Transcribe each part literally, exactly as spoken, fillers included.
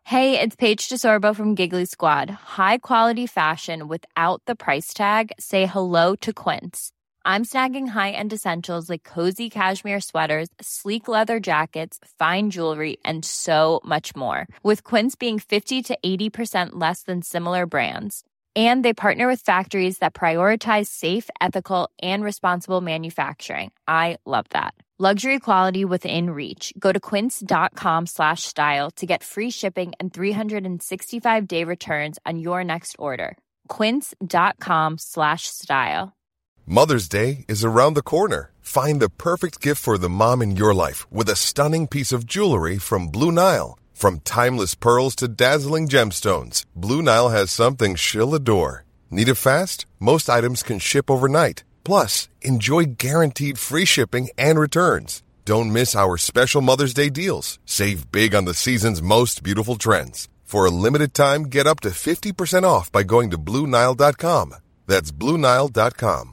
Hey, it's Paige DeSorbo from Giggly Squad. High quality fashion without the price tag. Say hello to Quince. I'm snagging high-end essentials like cozy cashmere sweaters, sleek leather jackets, fine jewelry, and so much more. With Quince being fifty to eighty percent less than similar brands. And they partner with factories that prioritize safe, ethical, and responsible manufacturing. I love that. Luxury quality within reach. Go to quince.com slash style to get free shipping and three sixty-five day returns on your next order. Quince.com slash style. Mother's Day is around the corner. Find the perfect gift for the mom in your life with a stunning piece of jewelry from Blue Nile. From timeless pearls to dazzling gemstones, Blue Nile has something she'll adore. Need it fast? Most items can ship overnight. Plus, enjoy guaranteed free shipping and returns. Don't miss our special Mother's Day deals. Save big on the season's most beautiful trends. For a limited time, get up to fifty percent off by going to Blue Nile dot com. That's Blue Nile dot com.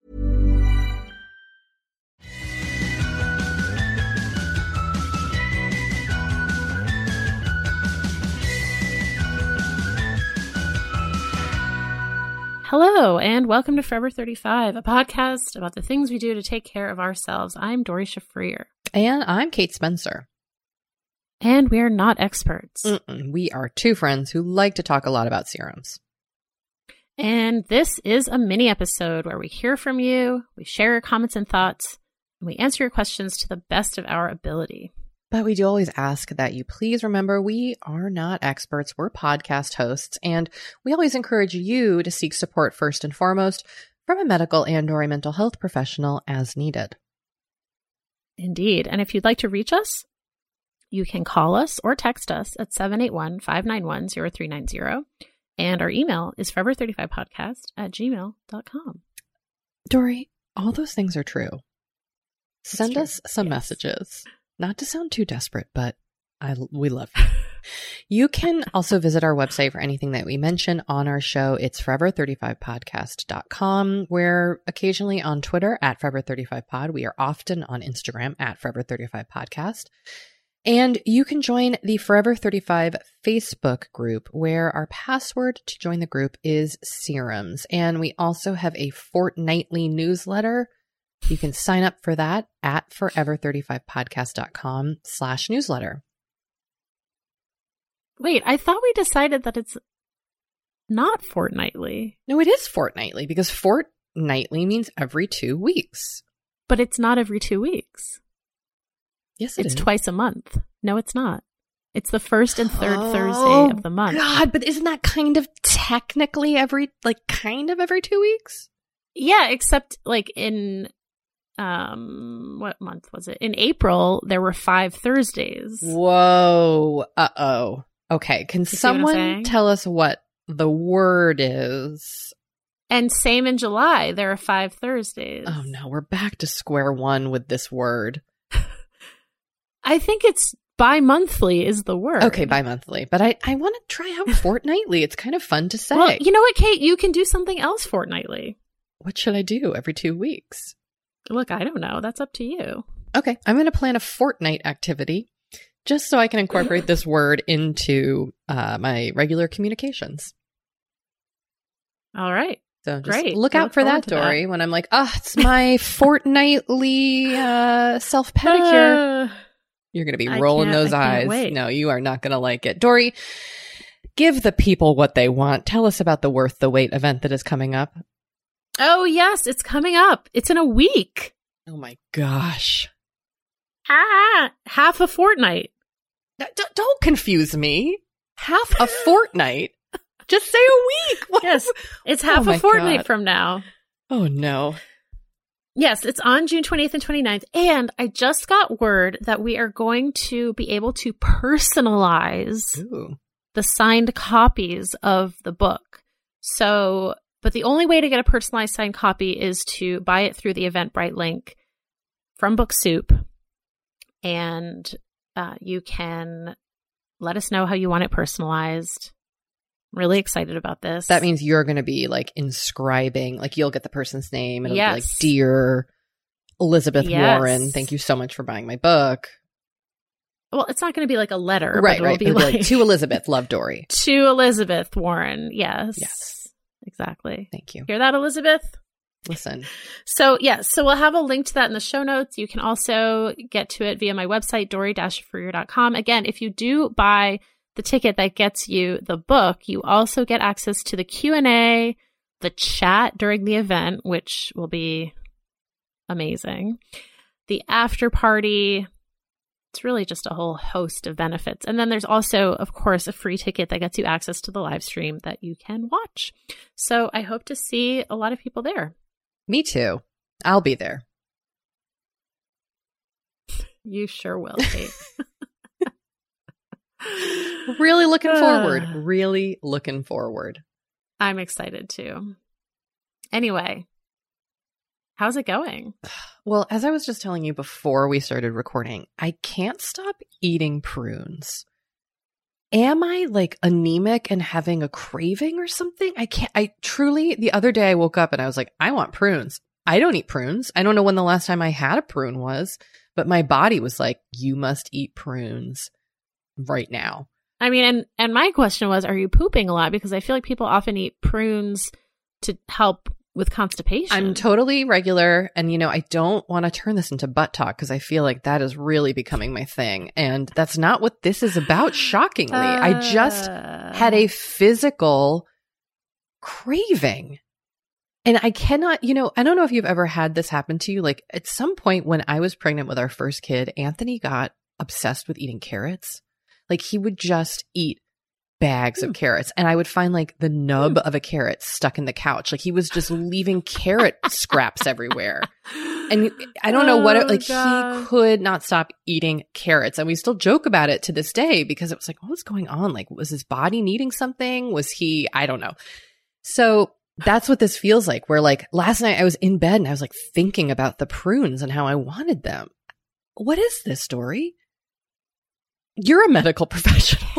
Hello, and welcome to Forever thirty-five, a podcast about the things we do to take care of ourselves. I'm Dory Shafrir. And I'm Kate Spencer. And we're not experts. Mm-mm. We are two friends who like to talk a lot about serums. And this is a mini episode where we hear from you, we share your comments and thoughts, and we answer your questions to the best of our ability. But we do always ask that you please remember we are not experts. We're podcast hosts, and we always encourage you to seek support first and foremost from a medical and or a mental health professional as needed. Indeed. And if you'd like to reach us, you can call us or text us at seven eight one, five nine one, zero three nine zero. And our email is forever thirty-five podcast at gmail dot com. Dory, all those things are true. That's Send true. us some Yes. messages. Not to sound too desperate, but I we love you. You can also visit our website for anything that we mention on our show. It's forever thirty-five podcast dot com. We're occasionally on Twitter at forever thirty-five pod. We are often on Instagram at forever thirty-five podcast. And you can join the Forever thirty-five Facebook group, where our password to join the group is serums. And we also have a fortnightly newsletter. You can sign up for that at forever thirty-five podcast dot com slash newsletter. Wait, I thought we decided that it's not fortnightly. No, it is fortnightly because fortnightly means every two weeks. But it's not every two weeks. Yes, it It's is. twice a month. No, it's not. It's the first and third Oh, Thursday of the month. God, but isn't that kind of technically every, like kind of every two weeks? Yeah, except like in, um, what month was it? In April, there were five Thursdays. Whoa. Uh-oh. Okay. Can see what I'm someone saying? tell us what the word is? And same in July, there are five Thursdays. Oh no, we're back to square one with this word. I think it's bi-monthly is the word. Okay, bi-monthly. But I, I want to try out fortnightly. It's kind of fun to say. Well, you know what, Kate? You can do something else fortnightly. What should I do every two weeks? Look, I don't know. That's up to you. Okay, I'm going to plan a fortnight activity just so I can incorporate this word into uh, my regular communications. All right. So just Great. look I out look for forward that, to that. Dory, when I'm like, oh, it's my fortnightly uh, self-pedicure. Uh, You're going to be I rolling can't- those I can't eyes. wait. No, you are not going to like it. Dory, give the people what they want. Tell us about the Worth the Wait event that is coming up. oh, yes. It's coming up. It's in a week. Oh my gosh. Ah, half a fortnight. D- d- don't confuse me. Half a fortnight. Just say a week. What? Yes. It's Oh half my a fortnight God. from now. Oh no. Yes, it's on June twenty-eighth and twenty-ninth. And I just got word that we are going to be able to personalize Ooh. the signed copies of the book. So, but the only way to get a personalized signed copy is to buy it through the Eventbrite link from Book Soup. And uh, you can let us know how you want it personalized. I'm really excited about this. That means you're going to be like inscribing, like you'll get the person's name and it'll be like, Yes. Dear Elizabeth Yes. Warren, thank you so much for buying my book. well, it's not going to be like a letter. Right, but right. It'll be It'll be like, like, to Elizabeth, love Dory. To Elizabeth Warren. Yes. Yes. Exactly. Thank you. Hear that, Elizabeth? Listen. So, yeah, so we'll have a link to that in the show notes. You can also get to it via my website, dory dash freer dot com. Again, if you do buy the ticket that gets you the book, you also get access to the Q and A, the chat during the event, which will be amazing, the after party. It's really just a whole host of benefits. And then there's also, of course, a free ticket that gets you access to the live stream that you can watch. So I hope to see a lot of people there. Me too. I'll be there. You sure will, Kate. Really looking forward. Really looking forward. I'm excited too. Anyway, how's it going? Well, as I was just telling you before we started recording, I can't stop eating prunes. Am I like anemic and having a craving or something? I can't, I truly, the other day I woke up and I was like, I want prunes. I don't eat prunes. I don't know when the last time I had a prune was, but my body was like, you must eat prunes right now. I mean, and, and my question was, are you pooping a lot? Because I feel like people often eat prunes to help with constipation. I'm totally regular. And, you know, I don't want to turn this into butt talk because I feel like that is really becoming my thing. And that's not what this is about, shockingly. Uh, I just had a physical craving. And I cannot, you know, I don't know if you've ever had this happen to you. Like at some point when I was pregnant with our first kid, Anthony got obsessed with eating carrots. Like he would just eat bags of carrots, and I would find like the nub of a carrot stuck in the couch. Like he was just leaving carrot scraps everywhere. And I don't know what, it, like God. He could not stop eating carrots. And we still joke about it to this day because it was like, what was going on? Like, was his body needing something? Was he, I don't know. So that's what this feels like. Where like last night I was in bed and I was like thinking about the prunes and how I wanted them. What is this story? You're a medical professional.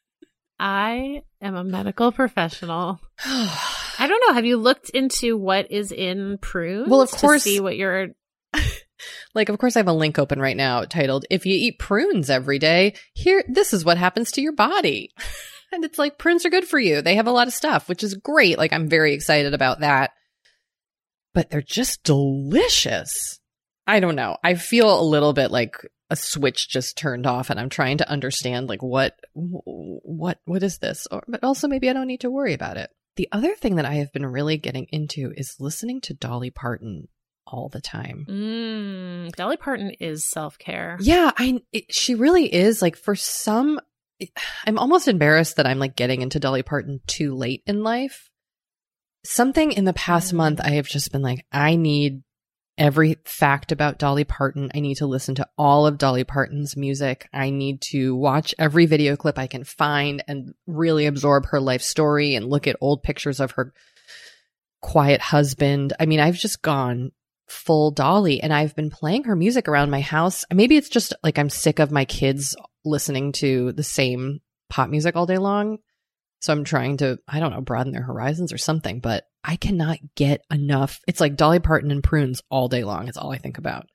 I am a medical professional. I don't know. Have you looked into what is in prunes? Well, of course. To see what you're... Like, of course, I have a link open right now titled, if you eat prunes every day, here, this is what happens to your body. And it's like, prunes are good for you. They have a lot of stuff, which is great. Like, I'm very excited about that. But they're just delicious. I don't know. I feel a little bit like a switch just turned off and I'm trying to understand like what, what, what is this? Or, but also maybe I don't need to worry about it. The other thing that I have been really getting into is listening to Dolly Parton all the time. Mm, Dolly Parton is self-care. Yeah, I, it, she really is. Like for some, it, I'm almost embarrassed that I'm like getting into Dolly Parton too late in life. Something in the past mm. month, I have just been like, I need every fact about Dolly Parton. I need to listen to all of Dolly Parton's music. I need to watch every video clip I can find and really absorb her life story and look at old pictures of her quiet husband. I mean, I've just gone full Dolly and I've been playing her music around my house. Maybe it's just like I'm sick of my kids listening to the same pop music all day long. So I'm trying to, I don't know, broaden their horizons or something, but I cannot get enough. It's like Dolly Parton and prunes all day long. It's all I think about.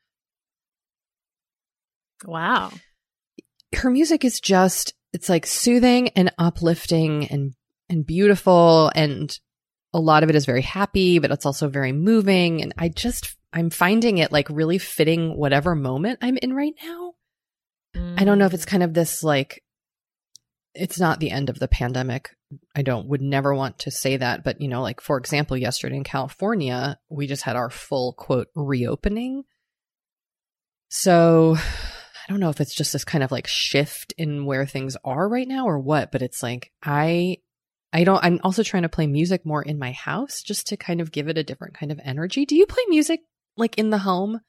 Wow. Her music is just, it's like soothing and uplifting and, and beautiful. And a lot of it is very happy, but it's also very moving. And I just, I'm finding it like really fitting whatever moment I'm in right now. Mm. I don't know if it's kind of this like, it's not the end of the pandemic. I don't, would never want to say that. But, you know, like, for example, yesterday in California, we just had our full quote reopening. So I don't know if it's just this kind of like shift in where things are right now or what, but it's like, I, I don't, I'm also trying to play music more in my house just to kind of give it a different kind of energy. Do you play music like in the home?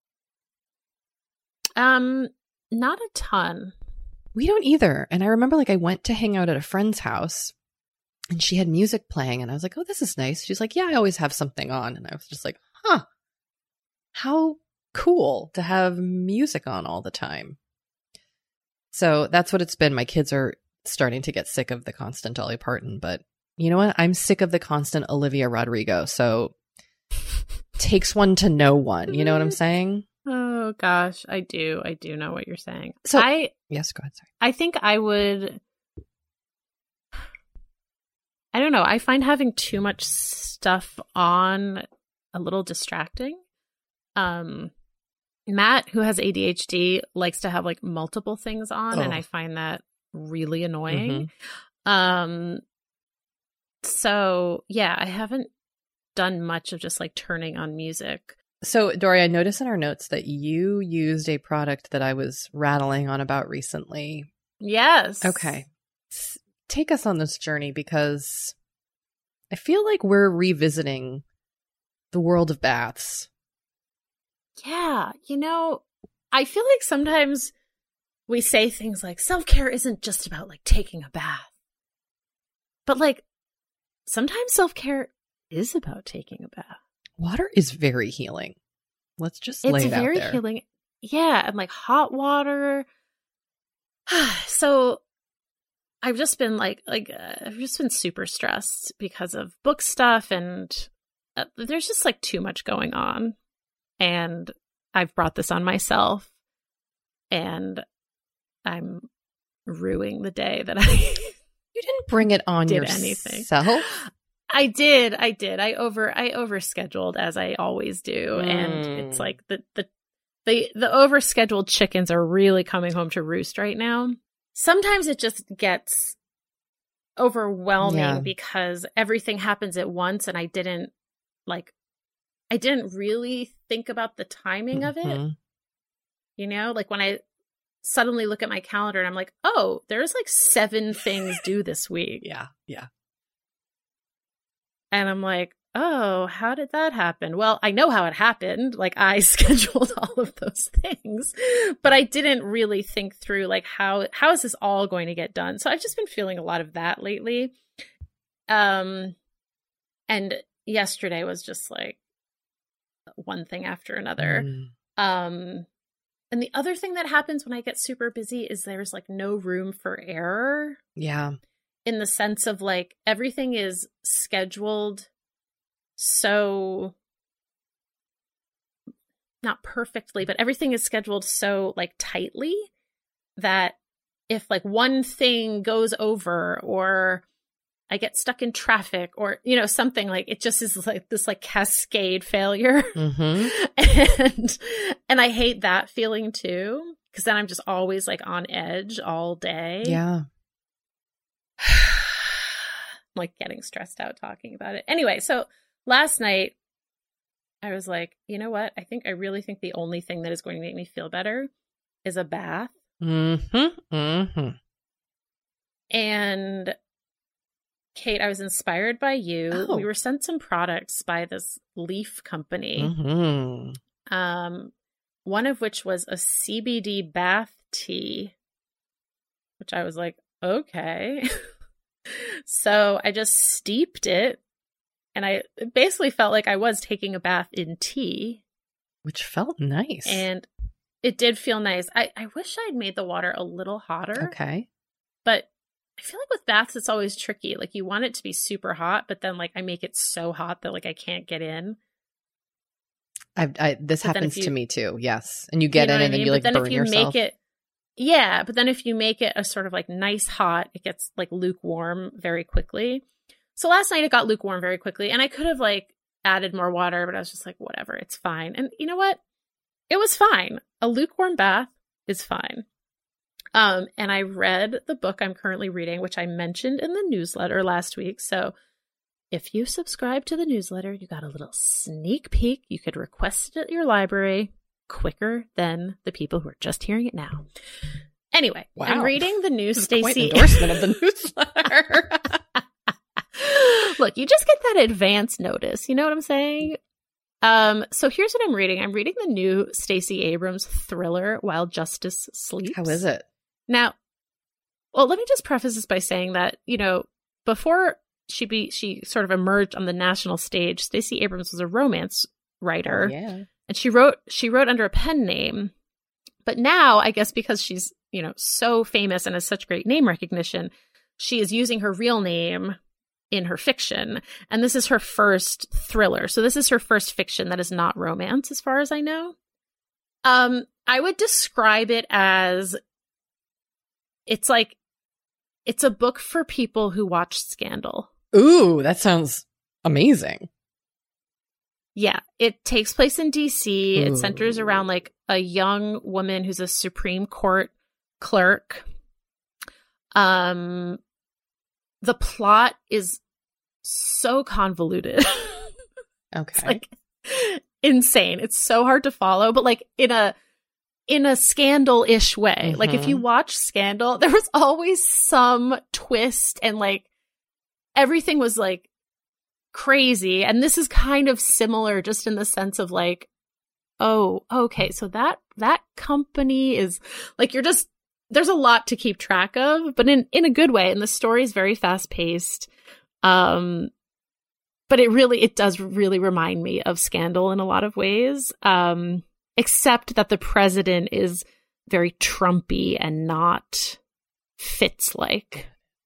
Um, not a ton. We don't either. And I remember like I went to hang out at a friend's house and she had music playing and I was like, oh, this is nice. She's like, yeah, I always have something on. And I was just like, huh, how cool to have music on all the time. So that's what it's been. My kids are starting to get sick of the constant Dolly Parton, but you know what? I'm sick of the constant Olivia Rodrigo. So takes one to know one. You know what I'm saying? Oh, Oh gosh, I do. I do know what you're saying. So I yes, go ahead. Sorry. I think I would. I don't know. I find having too much stuff on a little distracting. Um, Matt, who has A D H D, likes to have like multiple things on, Oh. and I find that really annoying. Mhm. Um, so yeah, I haven't done much of just like turning on music. So, Dory, I noticed in our notes that you used a product that I was rattling on about recently. Yes. Okay. S- Take us on this journey, because I feel like we're revisiting the world of baths. Yeah. You know, I feel like sometimes we say things like self-care isn't just about like taking a bath. But like sometimes self-care is about taking a bath. Water is very healing. Let's just It's lay it very out there. healing. Yeah, and like hot water. So I've just been like, like uh, I've just been super stressed because of book stuff, and uh, there's just like too much going on, and I've brought this on myself, and I'm ruining the day that I You didn't bring it on did yourself. anything. I did, I did. I over, I overscheduled, as I always do, Mm. and it's like the the the the overscheduled chickens are really coming home to roost right now. Sometimes it just gets overwhelming Yeah. because everything happens at once, and I didn't like, I didn't really think about the timing of it. Mhm. You know, like when I suddenly look at my calendar and I'm like, oh, there's like seven things due this week. Yeah, yeah. And I'm like, oh, how did that happen? Well, I know how it happened. Like I scheduled all of those things, but I didn't really think through like how, how is this all going to get done? So I've just been feeling a lot of that lately. Um, and yesterday was just like one thing after another. Mm. Um, and the other thing that happens when I get super busy is there's like no room for error. Yeah. In the sense of like everything is scheduled so not perfectly, but everything is scheduled so like tightly that if like one thing goes over or I get stuck in traffic or, you know, something like it just is like this like cascade failure. Mm-hmm. and and I hate that feeling too, because then I'm just always like on edge all day. Yeah. I'm like getting stressed out talking about it. Anyway, so last night I was like, you know what? I think I really think the only thing that is going to make me feel better is a bath. Mm-hmm. Mm-hmm. And Kate, I was inspired by you. Oh. We were sent some products by this leaf company. Mm-hmm. Um, one of which was a C B D bath tea, which I was like, okay. So I just steeped it, and I it basically felt like I was taking a bath in tea. Which felt nice. And it did feel nice. I, I wish I'd made the water a little hotter. Okay. But I feel like with baths, it's always tricky. Like you want it to be super hot, but then like I make it so hot that like I can't get in. I've, I this But then happens if you- to me too. Yes, and you get You know in what I and then mean? you like but then burn if you yourself. make it, yeah, but then if you make it a sort of like nice hot, it gets like lukewarm very quickly. So last night it got lukewarm very quickly, and I could have like added more water, but I was just like, whatever, it's fine. And you know what? It was fine. A lukewarm bath is fine. Um, and I read the book I'm currently reading, which I mentioned in the newsletter last week. So if you subscribe to the newsletter, you got a little sneak peek. You could request it at your library quicker than the people who are just hearing it now. Anyway, Wow. I'm reading the new This is quite an Stacey endorsement of the newsletter. Look, you just get that advance notice. You know what I'm saying? Um, so here's what I'm reading. I'm reading the new Stacey Abrams thriller, While Justice Sleeps. How is it? Now, well, let me just preface this by saying that, you know, before she be she sort of emerged on the national stage, Stacey Abrams was a romance writer. Oh, yeah. And she wrote she wrote under a pen name. But now, I guess because she's, you know, so famous and has such great name recognition, she is using her real name in her fiction. And this is her first thriller. So this is her first fiction that is not romance, as far as I know. Um, I would describe it as it's like it's a book for people who watch Scandal. Ooh, that sounds amazing. Yeah, it takes place in D C. Ooh. It centers around like a young woman who's a Supreme Court clerk. Um, the plot is so convoluted. Okay. It's like insane. It's so hard to follow, but like in a in a Scandal-ish way. Mm-hmm. Like if you watch Scandal, there was always some twist and like everything was like crazy. And this is kind of similar just in the sense of like, oh, okay, so that that company is like you're just there's a lot to keep track of, but in in a good way. And the story is very fast paced. Um But it really, it does really remind me of Scandal in a lot of ways, um, except that the president is very Trumpy and not Fitz-like.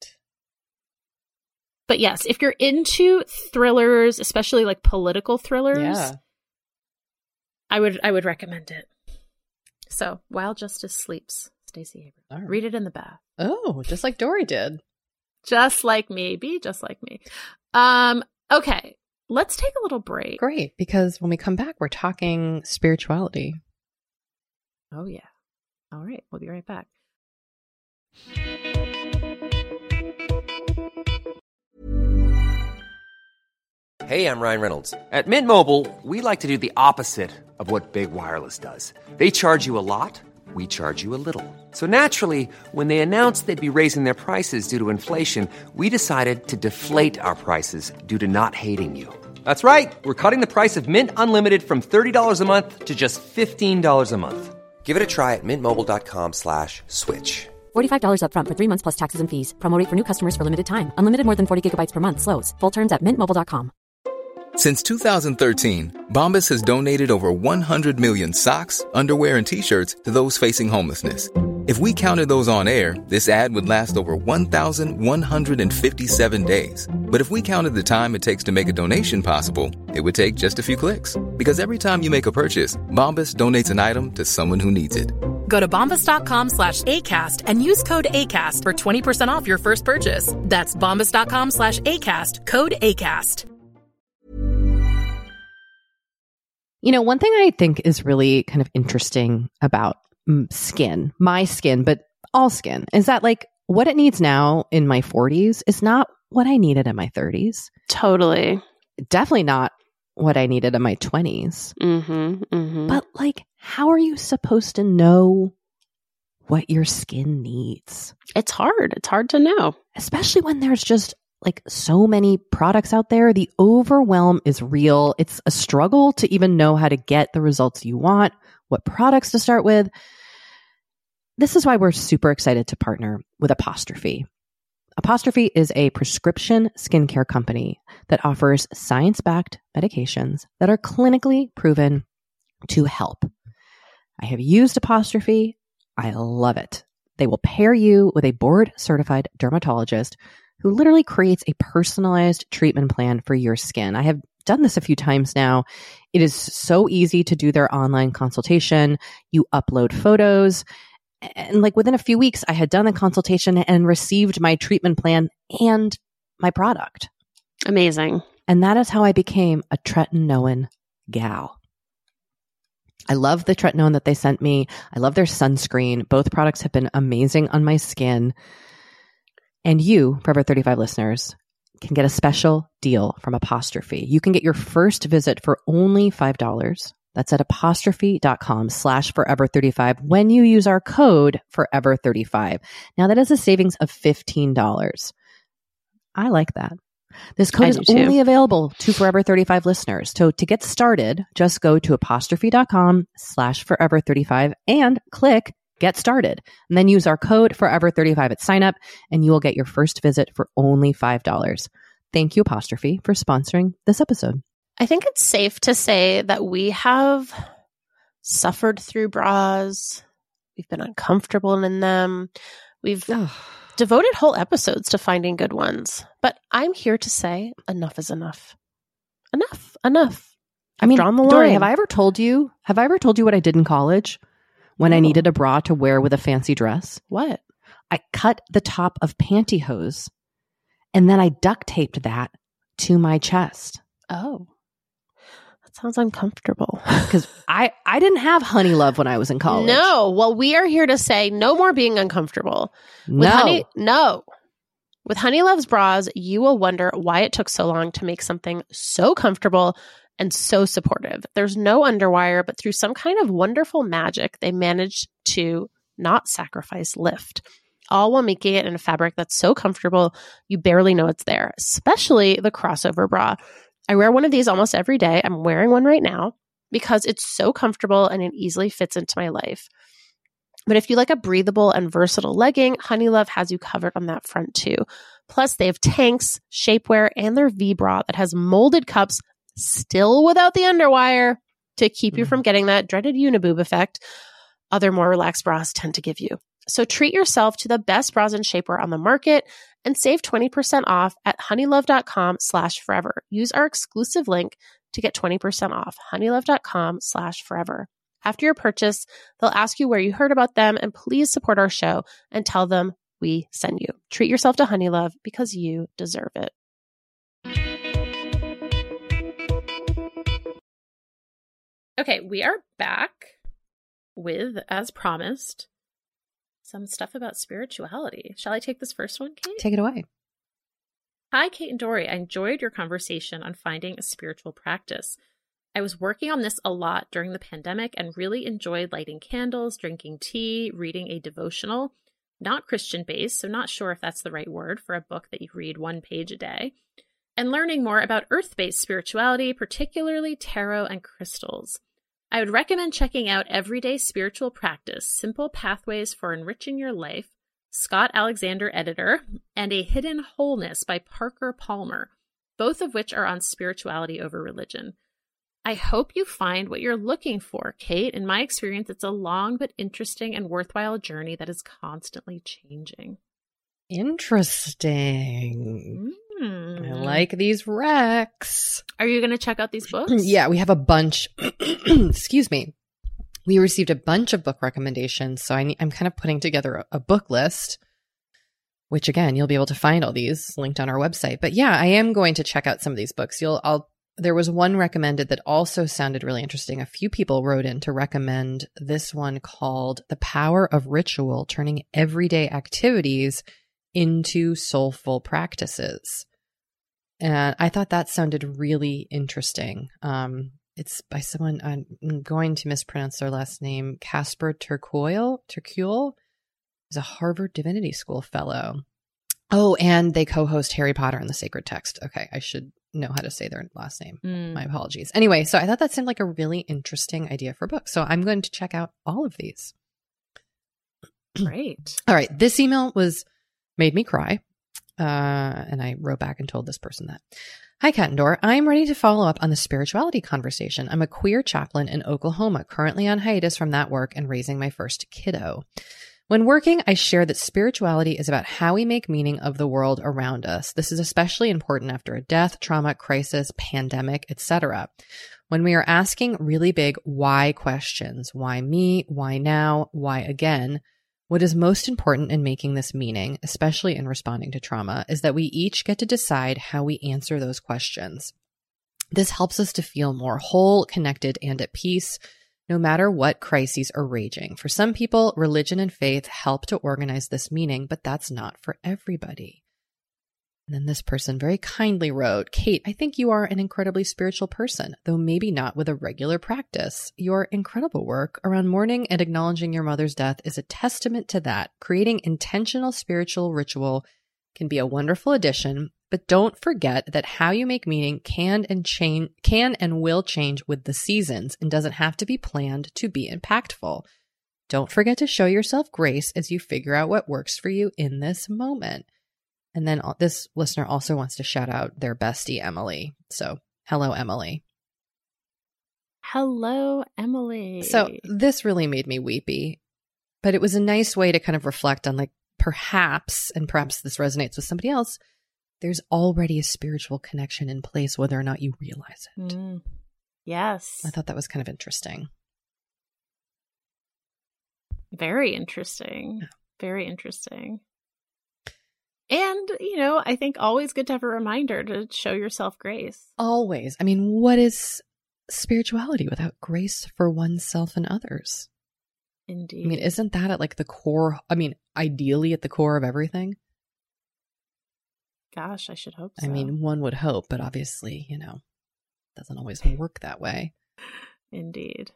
But yes, if you're into thrillers, especially like political thrillers, yeah. I would I would recommend it. So, While Justice Sleeps, Stacey Abrams. Right. Read it in the bath. Oh, just like Dory did. Just like me. Be just like me. Um. Okay, let's take a little break. Great, because when we come back, we're talking spirituality. Oh, yeah. All right, we'll be right back. Hey, I'm Ryan Reynolds. At Mint Mobile, we like to do the opposite of what Big Wireless does. They charge you a lot, we charge you a little. So naturally, when they announced they'd be raising their prices due to inflation, we decided to deflate our prices due to not hating you. That's right. We're cutting the price of Mint Unlimited from thirty dollars a month to just fifteen dollars a month. Give it a try at mintmobile.com slash switch. forty-five dollars up front for three months plus taxes and fees. Promo rate for new customers for limited time. Unlimited more than forty gigabytes per month. Slows full terms at mint mobile dot com. Since two thousand thirteen, Bombas has donated over one hundred million socks, underwear, and T-shirts to those facing homelessness. If we counted those on air, this ad would last over one thousand one hundred fifty-seven days. But if we counted the time it takes to make a donation possible, it would take just a few clicks. Because every time you make a purchase, Bombas donates an item to someone who needs it. Go to bombas.com slash ACAST and use code ACAST for twenty percent off your first purchase. That's bombas.com slash ACAST, code ACAST. You know, one thing I think is really kind of interesting about mm, skin, my skin, but all skin, is that like what it needs now in my forties is not what I needed in my thirties. Totally. Definitely not what I needed in my twenties. Mm-hmm, mm-hmm. But like, how are you supposed to know what your skin needs? It's hard. It's hard to know. Especially when there's just like so many products out there. The overwhelm is real. It's a struggle to even know how to get the results you want, what products to start with. This is why we're super excited to partner with Apostrophe. Apostrophe is a prescription skincare company that offers science-backed medications that are clinically proven to help. I have used Apostrophe. I love it. They will pair you with a board-certified dermatologist who literally creates a personalized treatment plan for your skin. I have done this a few times now. It is so easy to do their online consultation. You upload photos. And like within a few weeks, I had done the consultation and received my treatment plan and my product. Amazing. And that is how I became a tretinoin gal. I love the tretinoin that they sent me. I love their sunscreen. Both products have been amazing on my skin. And you, Forever thirty-five listeners, can get a special deal from Apostrophe. You can get your first visit for only five dollars. That's at apostrophe.com slash forever 35 when you use our code forever thirty-five. Now that is a savings of fifteen dollars. I like that. This code I is do too. only available to Forever thirty-five listeners. So to get started, just go to apostrophe.com slash forever 35 and click Get Started. And then use our code forever thirty-five at sign up and you will get your first visit for only five dollars. Thank you, Apostrophe, for sponsoring this episode. I think it's safe to say that we have suffered through bras. We've been uncomfortable in them. We've devoted whole episodes to finding good ones. But I'm here to say enough is enough. Enough. Enough. I mean, drawn the Dory, line. have I ever told you? Have I ever told you what I did in college when No. I needed a bra to wear with a fancy dress? What? I cut the top of pantyhose and then I duct taped that to my chest. Oh, that sounds uncomfortable. Because I, I didn't have honey love when I was in college. No. Well, we are here to say no more being uncomfortable. With No. Honey, no. With Honey Love's bras, you will wonder why it took so long to make something so comfortable and so supportive. There's no underwire, but through some kind of wonderful magic, they managed to not sacrifice lift, all while making it in a fabric that's so comfortable you barely know it's there, especially the crossover bra. I wear one of these almost every day. I'm wearing one right now because it's so comfortable and it easily fits into my life. But if you like a breathable and versatile legging, Honey Love has you covered on that front too. Plus, they have tanks, shapewear, and their V-bra that has molded cups, still without the underwire, to keep you from getting that dreaded uniboob effect other more relaxed bras tend to give you. So treat yourself to the best bras and shapewear on the market and save twenty percent off at honeylove.com slash forever. Use our exclusive link to get twenty percent off, honeylove.com slash forever. After your purchase, they'll ask you where you heard about them, and please support our show and tell them we send you. Treat yourself to Honey Love because you deserve it. Okay, we are back with, as promised, some stuff about spirituality. Shall I take this first one, Kate? Take it away. Hi, Kate and Dory. I enjoyed your conversation on finding a spiritual practice. I was working on this a lot during the pandemic and really enjoyed lighting candles, drinking tea, reading a devotional, not Christian-based, so not sure if that's the right word for a book that you read one page a day, and learning more about earth-based spirituality, particularly tarot and crystals. I would recommend checking out Everyday Spiritual Practice, Simple Pathways for Enriching Your Life, Scott Alexander editor, and A Hidden Wholeness by Parker Palmer, both of which are on spirituality over religion. I hope you find what you're looking for, Kate. In my experience, it's a long but interesting and worthwhile journey that is constantly changing. Interesting. Mm. I like these recs. Are you going to check out these books? Yeah, we have a bunch. Excuse me. We received a bunch of book recommendations, so I need, I'm kind of putting together a, a book list, which again, you'll be able to find all these linked on our website. But yeah, I am going to check out some of these books. You'll, I'll, there was one recommended that also sounded really interesting. A few people wrote in to recommend this one called The Power of Ritual, Turning Everyday Activities into Soulful Practices. And I thought that sounded really interesting. Um, it's by someone, I'm going to mispronounce their last name, Casper ter Kuile. Terkuil is a Harvard Divinity School fellow. Oh, and they co-host Harry Potter and the Sacred Text. Okay, I should know how to say their last name. Mm. My apologies. Anyway, so I thought that seemed like a really interesting idea for a book. So I'm going to check out all of these. Great. All right. This email was made me cry. Uh, and I wrote back and told this person that. Hi, Kat and Dor. I'm ready to follow up on the spirituality conversation. I'm a queer chaplain in Oklahoma, currently on hiatus from that work and raising my first kiddo. When working, I share that spirituality is about how we make meaning of the world around us. This is especially important after a death, trauma, crisis, pandemic, et cetera. When we are asking really big why questions, why me, why now, why again, what is most important in making this meaning, especially in responding to trauma, is that we each get to decide how we answer those questions. This helps us to feel more whole, connected, and at peace, no matter what crises are raging. For some people, religion and faith help to organize this meaning, but that's not for everybody. And then this person very kindly wrote, Kate, I think you are an incredibly spiritual person, though maybe not with a regular practice. Your incredible work around mourning and acknowledging your mother's death is a testament to that. Creating intentional spiritual ritual can be a wonderful addition, but don't forget that how you make meaning can and change, can and will change with the seasons and doesn't have to be planned to be impactful. Don't forget to show yourself grace as you figure out what works for you in this moment. And then this listener also wants to shout out their bestie, Emily. So, hello, Emily. Hello, Emily. So this really made me weepy, but it was a nice way to kind of reflect on, like, perhaps, and perhaps this resonates with somebody else, there's already a spiritual connection in place, whether or not you realize it. Mm. Yes. I thought that was kind of interesting. Very interesting. Very interesting. And, you know, I think always good to have a reminder to show yourself grace. Always. I mean, what is spirituality without grace for oneself and others? Indeed. I mean, isn't that at like the core? I mean, ideally at the core of everything? Gosh, I should hope so. I mean, one would hope, but obviously, you know, it doesn't always work that way. Indeed.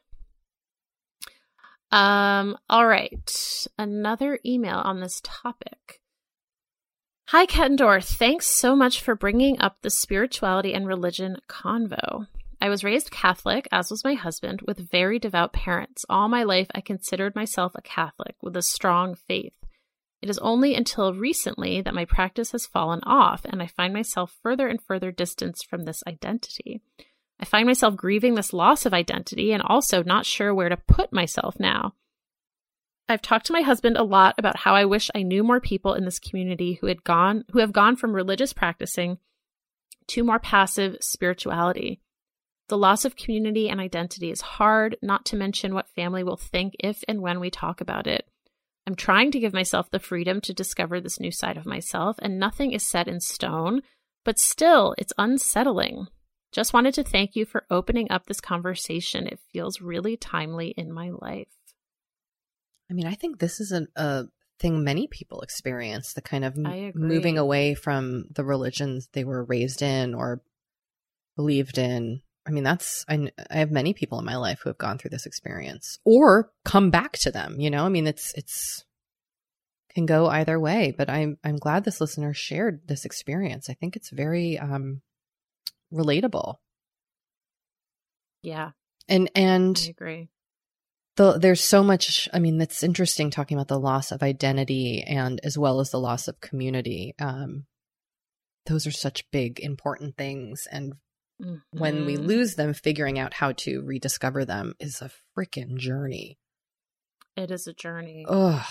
Um, all right. Another email on this topic. Hi, Kat and Dor. Thanks so much for bringing up the spirituality and religion convo. I was raised Catholic, as was my husband, with very devout parents. All my life, I considered myself a Catholic with a strong faith. It is only until recently that my practice has fallen off, and I find myself further and further distanced from this identity. I find myself grieving this loss of identity and also not sure where to put myself now. I've talked to my husband a lot about how I wish I knew more people in this community who had gone, who have gone from religious practicing to more passive spirituality. The loss of community and identity is hard, not to mention what family will think if and when we talk about it. I'm trying to give myself the freedom to discover this new side of myself, and nothing is set in stone, but still, it's unsettling. Just wanted to thank you for opening up this conversation. It feels really timely in my life. I mean, I think this is an, a thing many people experience, the kind of m- moving away from the religions they were raised in or believed in. I mean, that's, I, I have many people in my life who have gone through this experience or come back to them, you know, I mean, it's, it's, can go either way, but I'm, I'm glad this listener shared this experience. I think it's very, um, relatable. Yeah. And, and I agree. The, there's so much, I mean, that's interesting talking about the loss of identity and as well as the loss of community. Um, those are such big, important things. And mm-hmm. when we lose them, figuring out how to rediscover them is a freaking journey. It is a journey. Ugh.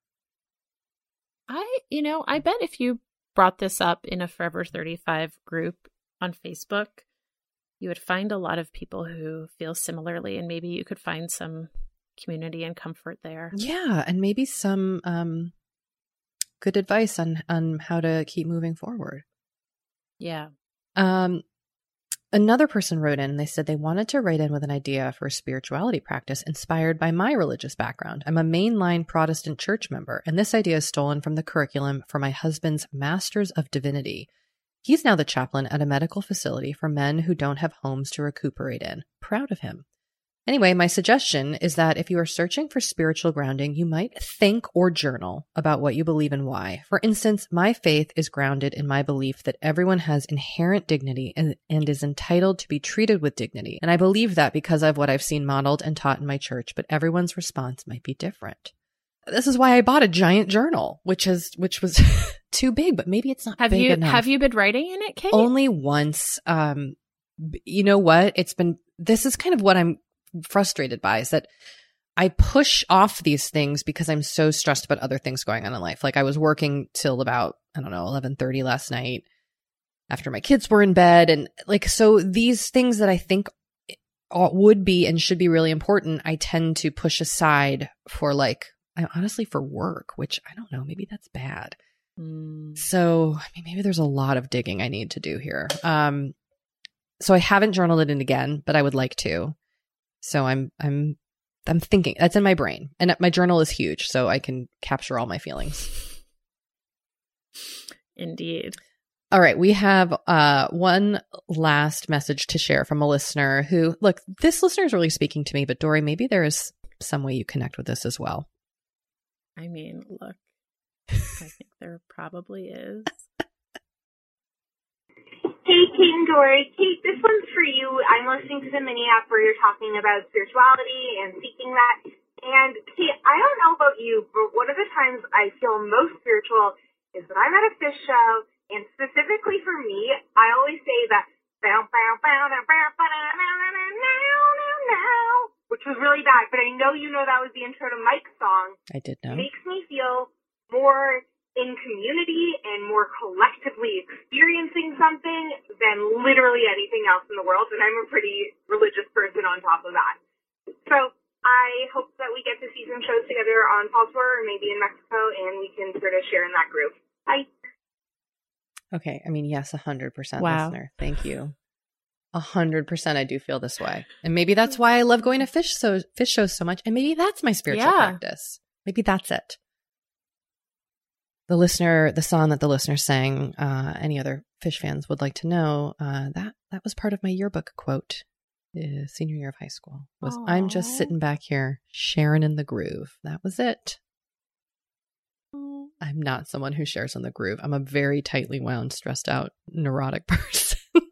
I, you know, I bet if you brought this up in a Forever thirty-five group on Facebook, you would find a lot of people who feel similarly, and maybe you could find some community and comfort there. Yeah, and maybe some um, good advice on, on how to keep moving forward. Yeah. Um, another person wrote in and they said they wanted to write in with an idea for a spirituality practice inspired by my religious background. I'm a mainline Protestant church member, and this idea is stolen from the curriculum for my husband's Masters of Divinity. He's now the chaplain at a medical facility for men who don't have homes to recuperate in. Proud of him. Anyway, my suggestion is that if you are searching for spiritual grounding, you might think or journal about what you believe and why. For instance, my faith is grounded in my belief that everyone has inherent dignity and, and is entitled to be treated with dignity. And I believe that because of what I've seen modeled and taught in my church, but everyone's response might be different. This is why I bought a giant journal, which is which was too big, but maybe it's not have big you, enough. Have you been writing in it, Kate? Only once. Um, you know what? It's been, this is kind of what I'm frustrated by, is that I push off these things because I'm so stressed about other things going on in life. Like I was working till about, I don't know, eleven thirty last night after my kids were in bed. And like, so these things that I think would be and should be really important, I tend to push aside for like, honestly for work, which I don't know, maybe that's bad. Mm. So, I mean, maybe there's a lot of digging I need to do here. Um, so I haven't journaled it in again, but I would like to. So I'm, I'm, I'm thinking that's in my brain, and my journal is huge, so I can capture all my feelings. Indeed. All right. We have uh, one last message to share from a listener who, look, this listener is really speaking to me, but Dory, maybe there is some way you connect with this as well. I mean, look, I think there probably is. Hey, Kate and Dory. Kate, this one's for you. I'm listening to the mini app where you're talking about spirituality and seeking that. And Kate, I don't know about you, but one of the times I feel most spiritual is when I'm at a fish show. And specifically for me, I always say that bow, bow, bow, bow, bow, bow, bow, which was really bad, but I know you know that was the intro to Mike's song. I did know. It makes me feel more in community and more collectively experiencing something than literally anything else in the world. And I'm a pretty religious person on top of that. So I hope that we get to see some shows together on Fall Tour or maybe in Mexico, and we can sort of share in that group. Bye. Okay. I mean, yes, one hundred percent Wow. listener. Thank you. one hundred percent I do feel this way. And maybe that's why I love going to fish, so, fish shows so much. And maybe that's my spiritual Yeah. practice. Maybe that's it. The listener, the song that the listener sang, uh, any other fish fans would like to know, uh, that that was part of my yearbook quote, uh, senior year of high school. Was Aww. I'm just sitting back here, sharing in the groove. That was it. I'm not someone who shares in the groove. I'm a very tightly wound, stressed out, neurotic person.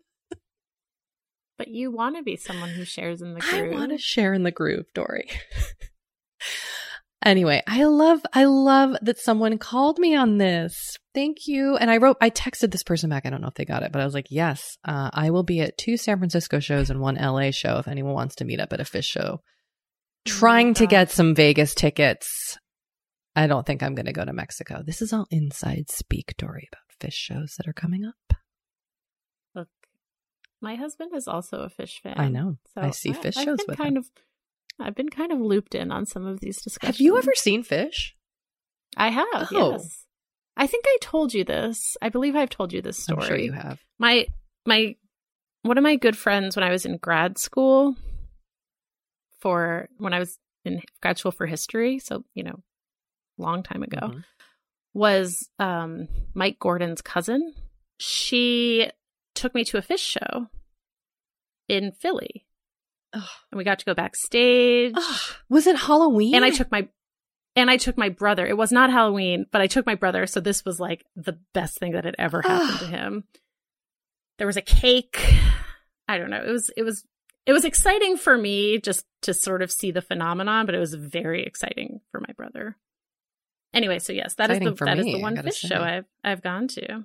But you want to be someone who shares in the I groove. want to share in the groove, Dory. Anyway, I love, I love that someone called me on this. Thank you. And I wrote, I texted this person back. I don't know if they got it, but I was like, yes, uh, I will be at two San Francisco shows and one L A show if anyone wants to meet up at a fish show. Trying to get some Vegas tickets. I don't think I'm going to go to Mexico. This is all inside speak, Dory, about fish shows that are coming up. Look, my husband is also a fish fan. I know. So I see fish I've shows been with kind him. of, I've been kind of looped in on some of these discussions. Have you ever seen fish? I have, Oh. yes. I think I told you this. I believe I've told you this story. I'm sure you have. My my one of my good friends when I was in grad school for when I was in grad school for history, so you know, long time ago, Mm-hmm. was um, Mike Gordon's cousin. She took me to a fish show in Philly. Ugh. And we got to go backstage. Ugh. Was it Halloween? And I took my and I took my brother. It was not Halloween, but I took my brother, so this was like the best thing that had ever happened to him. There was a cake. I don't know. It was it was it was exciting for me just to sort of see the phenomenon, but it was very exciting for my brother. Anyway, so yes, that Exciting is the for that me, is I the one gotta fish say. show I've I've gone to.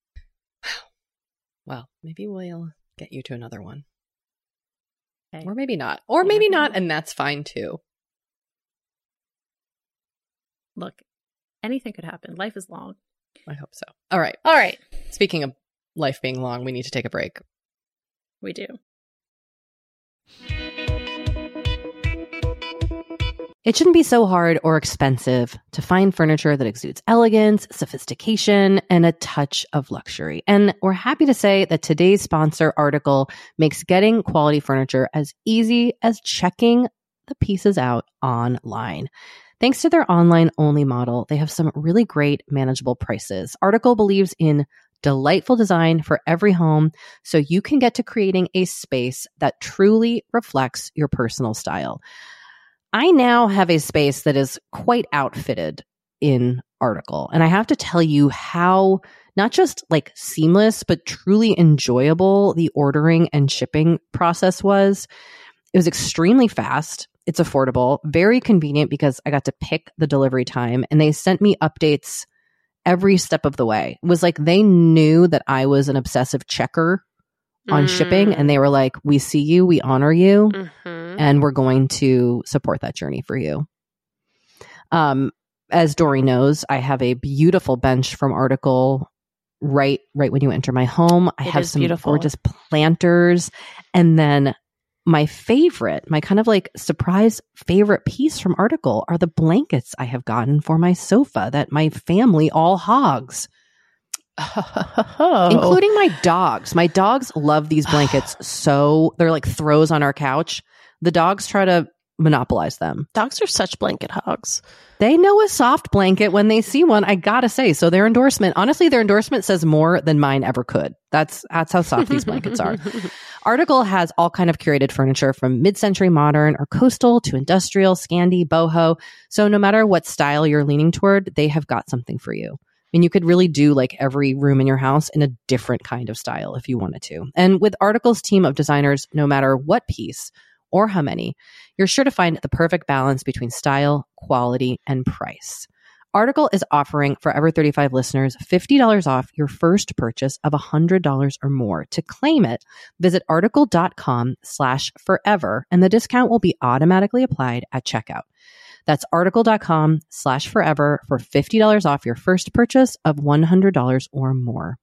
Well, maybe we'll get you to another one. Okay. Or maybe not. Or You maybe never not, know. and that's fine too. Look, anything could happen. Life is long. I hope so. All right. All right, Speaking of life being long, we need to take a break. we do. It shouldn't be so hard or expensive to find furniture that exudes elegance, sophistication, and a touch of luxury. And we're happy to say that today's sponsor article makes getting quality furniture as easy as checking the pieces out online. Thanks to their online-only model, they have some really great manageable prices. Article believes in delightful design for every home, so you can get to creating a space that truly reflects your personal style. I now have a space that is quite outfitted in Article, and I have to tell you how not just like seamless, but truly enjoyable the ordering and shipping process was. It was extremely fast. It's affordable, very convenient because I got to pick the delivery time, and they sent me updates every step of the way. It was like they knew that I was an obsessive checker on Mm. shipping, and they were like, we see you, we honor you, Mhm. and we're going to support that journey for you. Um, as Dory knows, I have a beautiful bench from Article right right when you enter my home. I It have is some beautiful. gorgeous planters, and then my favorite, my kind of like surprise favorite piece from Article are the blankets I have gotten for my sofa that my family all hogs, Oh. including my dogs. My dogs love these blankets so they're like throws on our couch. The dogs try to monopolize them. Dogs are such blanket hogs. They know a soft blanket when they see one, I gotta say. So their endorsement, honestly, their endorsement says more than mine ever could. That's that's how soft these blankets are. Article has all kind of curated furniture from mid-century modern or coastal to industrial, Scandi, boho. So no matter what style you're leaning toward, they have got something for you. I mean, you could really do like every room in your house in a different kind of style if you wanted to. And with Article's team of designers, no matter what piece or how many, you're sure to find the perfect balance between style, quality, and price. Article is offering Forever thirty-five listeners fifty dollars off your first purchase of one hundred dollars or more. To claim it, visit article.com slash forever, and the discount will be automatically applied at checkout. That's article.com slash forever for fifty dollars off your first purchase of one hundred dollars or more.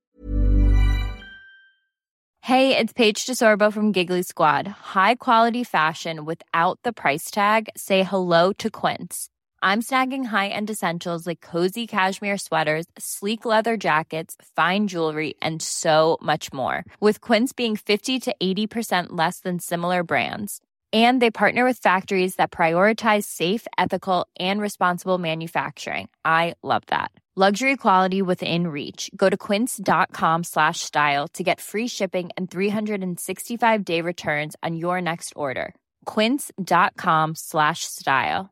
Hey, it's Paige DeSorbo from Giggly Squad. High quality fashion without the price tag. Say hello to Quince. I'm snagging high-end essentials like cozy cashmere sweaters, sleek leather jackets, fine jewelry, and so much more. With Quince being fifty to eighty percent less than similar brands. And they partner with factories that prioritize safe, ethical, and responsible manufacturing. I love that. Luxury quality within reach. Go to quince.com slash style to get free shipping and three sixty-five day returns on your next order. Quince.com slash style.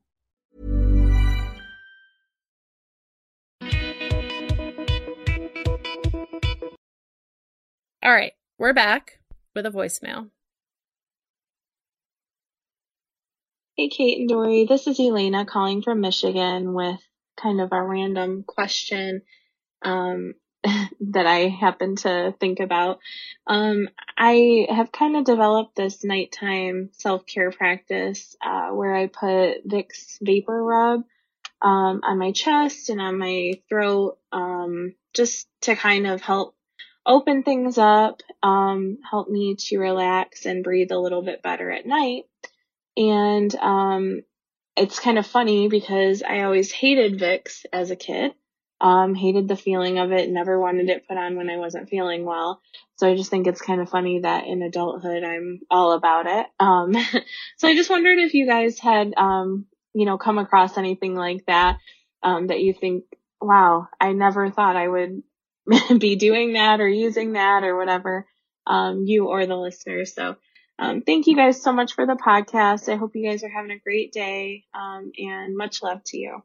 All right, we're back with a voicemail. Hey, Kate and Dory. This is Elena calling from Michigan with kind of a random question um, that I happen to think about. Um, I have kind of developed this nighttime self-care practice uh, where I put Vicks Vapor Rub um, on my chest and on my throat um, just to kind of help open things up, um, help me to relax and breathe a little bit better at night. And um, it's kind of funny because I always hated Vicks as a kid, um, hated the feeling of it, never wanted it put on when I wasn't feeling well. So I just think it's kind of funny that in adulthood I'm all about it. Um, so I just wondered if you guys had, um, you know, come across anything like that, um, that you think, wow, I never thought I would be doing that or using that or whatever, um, you or the listeners. So Um, thank you guys so much for the podcast. I hope you guys are having a great day, um, and much love to you.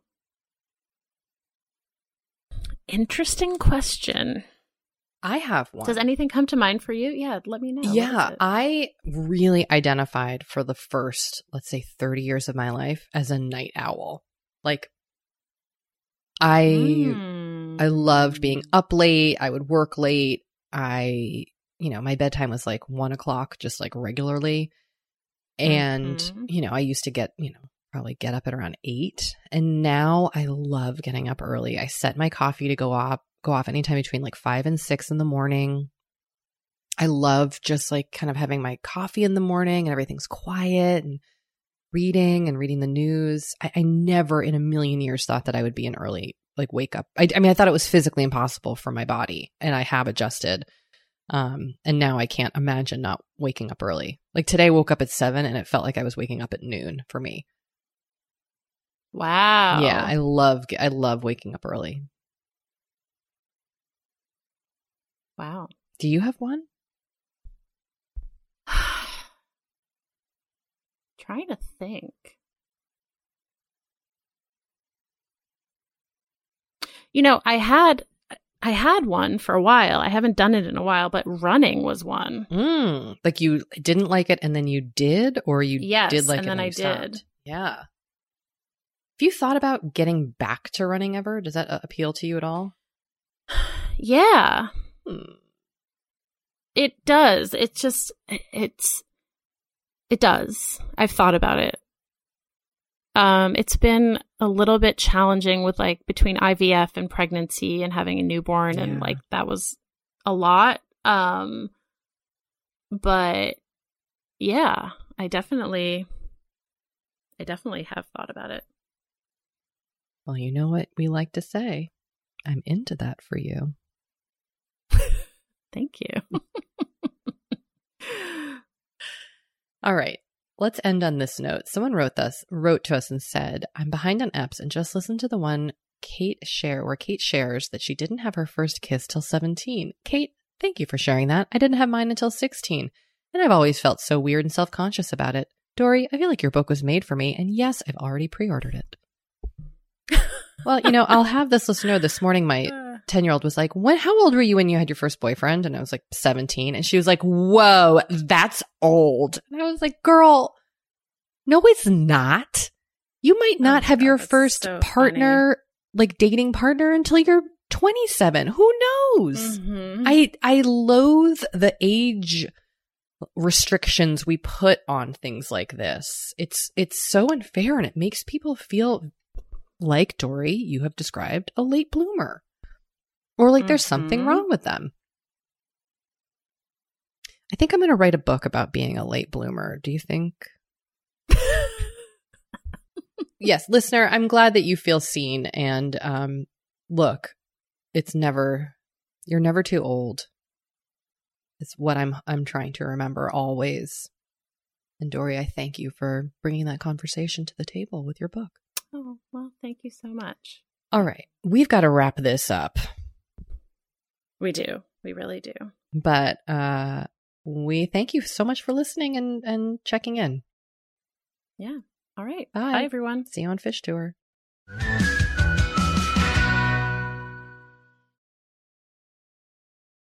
Interesting question. I have one. Does anything come to mind for you? Yeah, let me know. Yeah, I really identified for the first, let's say, thirty years of my life as a night owl. Like, I, mm. I loved being up late. I would work late. I... You know, my bedtime was like one o'clock, just like regularly. And, mm-hmm. you know, I used to get, you know, probably get up at around eight. And now I love getting up early. I set my coffee to go off, go off anytime between like five and six in the morning. I love just like kind of having my coffee in the morning and everything's quiet and reading and reading the news. I, I never in a million years thought that I would be an early, like wake up. I, I mean, I thought it was physically impossible for my body, and I have adjusted. Um, and now I can't imagine not waking up early. Like today I woke up at seven and it felt like I was waking up at noon for me. Wow. Yeah. I love, I love waking up early. Wow. Do you have one? Trying to think. You know, I had I had one for a while. I haven't done it in a while, but running was one. Mm, like you didn't like it and then you did, or you yes, did like and it then and I you did. Stopped? Yeah. Have you thought about getting back to running ever? Does that uh, appeal to you at all? Yeah. Hmm. It does. It's just, it's, it does. I've thought about it. Um, it's been a little bit challenging with like between I V F and pregnancy and having a newborn, yeah. and like that was a lot. Um, but yeah, I definitely, I definitely have thought about it. Well, you know what we like to say. I'm into that for you. Thank you. All right. Let's end on this note. Someone wrote us, wrote to us and said, I'm behind on eps and just listened to the one Kate share where Kate shares that she didn't have her first kiss till seventeen. Kate, thank you for sharing that. I didn't have mine until sixteen. And I've always felt so weird and self-conscious about it. Dory, I feel like your book was made for me. And yes, I've already pre-ordered it. Well, you know, I'll have this listener this morning. My ten-year-old was like, "When? How old were you when you had your first boyfriend?" And I was like, seventeen. And she was like, "Whoa, that's old." And I was like, "Girl, no, it's not. You might not oh have God, your first so partner, funny. like dating partner, until you're twenty-seven. Who knows?" Mm-hmm. I I loathe the age restrictions we put on things like this. It's it's so unfair, and it makes people feel like, Dory, you have described, a late bloomer. Or like there's mm-hmm. something wrong with them. I think I'm going to write a book about being a late bloomer. Do you think? Yes, listener, I'm glad that you feel seen. And um, look, it's never, you're never too old. It's what I'm I'm trying to remember always. And Dory, I thank you for bringing that conversation to the table with your book. Oh, well, thank you so much. All right, we've got to wrap this up. We do. We really do. But uh, we thank you so much for listening and, and checking in. Yeah. All right. Bye. Bye, everyone. See you on Fish Tour.